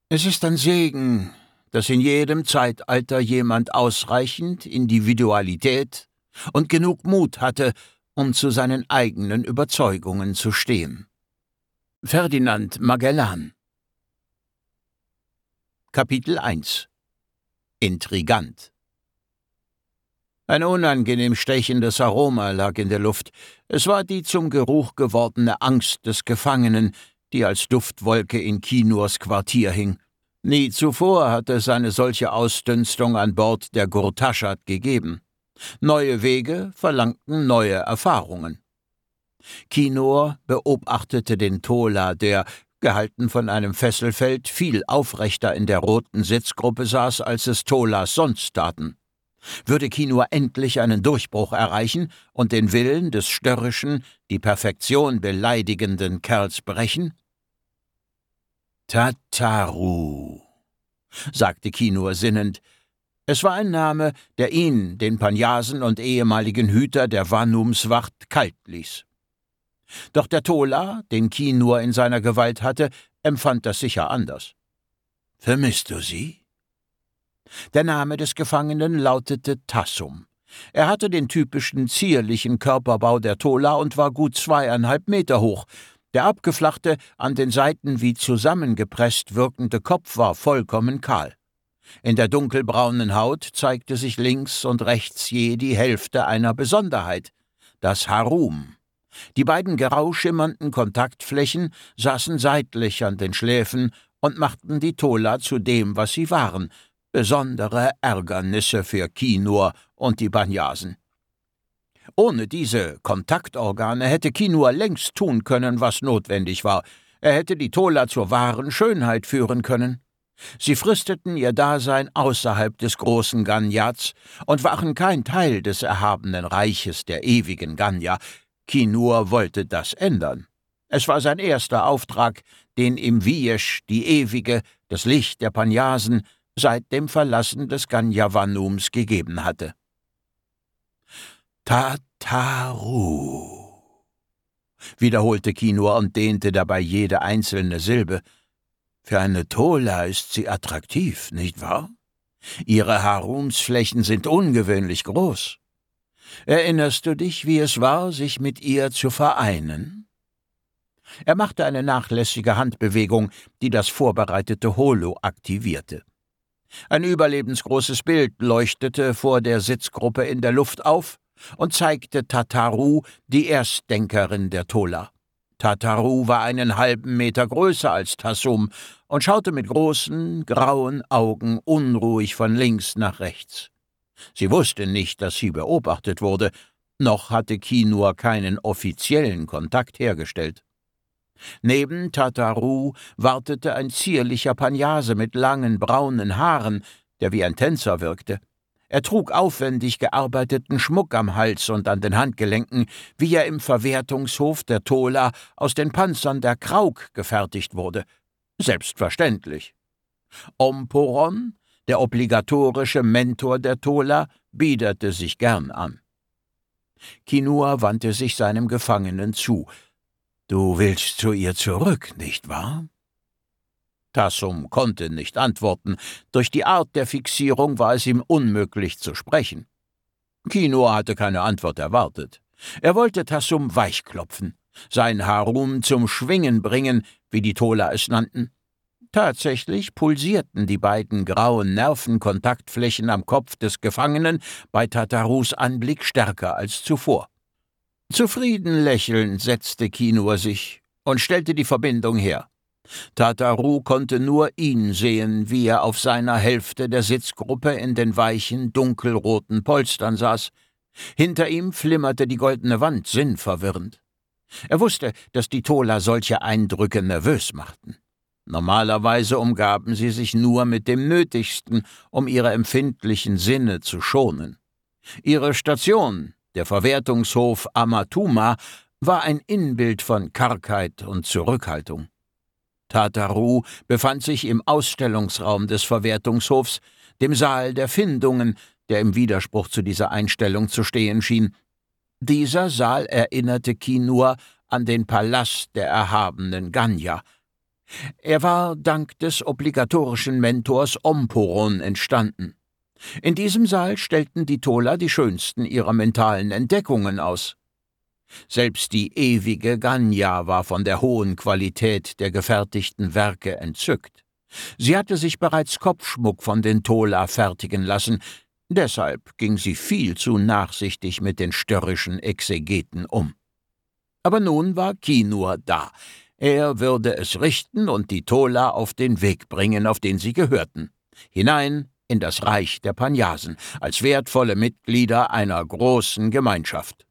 Es ist ein Segen, dass in jedem Zeitalter jemand ausreichend Individualität und genug Mut hatte, um zu seinen eigenen Überzeugungen zu stehen. Ferdinand Magellan. Kapitel 1 Intrigant. Ein unangenehm stechendes Aroma lag in der Luft. Es war die zum Geruch gewordene Angst des Gefangenen, die als Duftwolke in Kinurs Quartier hing. Nie zuvor hatte es eine solche Ausdünstung an Bord der Gurtaschat gegeben. Neue Wege verlangten neue Erfahrungen. Kinur beobachtete den Tola, der, gehalten von einem Fesselfeld, viel aufrechter in der roten Sitzgruppe saß, als es Tolas sonst taten. Würde Kinur endlich einen Durchbruch erreichen und den Willen des störrischen, die Perfektion beleidigenden Kerls brechen? »Tataru«, sagte Kinur sinnend. Es war ein Name, der ihn, den Panyasen und ehemaligen Hüter der Vanumswacht, kalt ließ. Doch der Tola, den Kinur in seiner Gewalt hatte, empfand das sicher anders. »Vermisst du sie?« Der Name des Gefangenen lautete Tassum. Er hatte den typischen zierlichen Körperbau der Tola und war gut 2,5 Meter hoch. Der abgeflachte, an den Seiten wie zusammengepresst wirkende Kopf war vollkommen kahl. In der dunkelbraunen Haut zeigte sich links und rechts je die Hälfte einer Besonderheit, das Harum. Die beiden grau schimmernden Kontaktflächen saßen seitlich an den Schläfen und machten die Tola zu dem, was sie waren, besondere Ärgernisse für Kinur und die Banyasen. Ohne diese Kontaktorgane hätte Kinur längst tun können, was notwendig war. Er hätte die Tola zur wahren Schönheit führen können. Sie fristeten ihr Dasein außerhalb des großen Ganyats und waren kein Teil des erhabenen Reiches der ewigen Ganya. Kinur wollte das ändern. Es war sein erster Auftrag, den ihm Viesh, die Ewige, das Licht der Panyasen, seit dem Verlassen des Ganya-Vanums gegeben hatte. »Tataru«, wiederholte Kinur und dehnte dabei jede einzelne Silbe. »Für eine Tola ist sie attraktiv, nicht wahr? Ihre Harumsflächen sind ungewöhnlich groß. Erinnerst du dich, wie es war, sich mit ihr zu vereinen?« Er machte eine nachlässige Handbewegung, die das vorbereitete Holo aktivierte. Ein überlebensgroßes Bild leuchtete vor der Sitzgruppe in der Luft auf und zeigte Tataru, die Erstdenkerin der Tola. Tataru war einen halben Meter größer als Tassum und schaute mit großen, grauen Augen unruhig von links nach rechts. Sie wusste nicht, dass sie beobachtet wurde, noch hatte Kinur keinen offiziellen Kontakt hergestellt. Neben Tataru wartete ein zierlicher Panyase mit langen braunen Haaren, der wie ein Tänzer wirkte. Er trug aufwendig gearbeiteten Schmuck am Hals und an den Handgelenken, wie er im Verwertungshof der Tola aus den Panzern der Krauk gefertigt wurde. Selbstverständlich. Omporon, der obligatorische Mentor der Tola, biederte sich gern an. Kinur wandte sich seinem Gefangenen zu. »Du willst zu ihr zurück, nicht wahr?« Tassum konnte nicht antworten. Durch die Art der Fixierung war es ihm unmöglich zu sprechen. Kinur hatte keine Antwort erwartet. Er wollte Tassum weichklopfen, sein Harum zum Schwingen bringen, wie die Tola es nannten. Tatsächlich pulsierten die beiden grauen Nervenkontaktflächen am Kopf des Gefangenen bei Tatarus Anblick stärker als zuvor. Zufrieden lächelnd setzte Kinur sich und stellte die Verbindung her. Tataru konnte nur ihn sehen, wie er auf seiner Hälfte der Sitzgruppe in den weichen, dunkelroten Polstern saß. Hinter ihm flimmerte die goldene Wand sinnverwirrend. Er wusste, dass die Tola solche Eindrücke nervös machten. Normalerweise umgaben sie sich nur mit dem Nötigsten, um ihre empfindlichen Sinne zu schonen. Ihre Station, der Verwertungshof Amatuma, war ein Inbild von Kargheit und Zurückhaltung. Tataru befand sich im Ausstellungsraum des Verwertungshofs, dem Saal der Findungen, der im Widerspruch zu dieser Einstellung zu stehen schien. Dieser Saal erinnerte Kinur an den Palast der erhabenen Ganya. Er war dank des obligatorischen Mentors Omporon entstanden. In diesem Saal stellten die Tola die schönsten ihrer mentalen Entdeckungen aus. Selbst die ewige Ganya war von der hohen Qualität der gefertigten Werke entzückt. Sie hatte sich bereits Kopfschmuck von den Tola fertigen lassen, deshalb ging sie viel zu nachsichtig mit den störrischen Exegeten um. Aber nun war Kinur da. Er würde es richten und die Tola auf den Weg bringen, auf den sie gehörten. Hinein in das Reich der Panyasen, als wertvolle Mitglieder einer großen Gemeinschaft.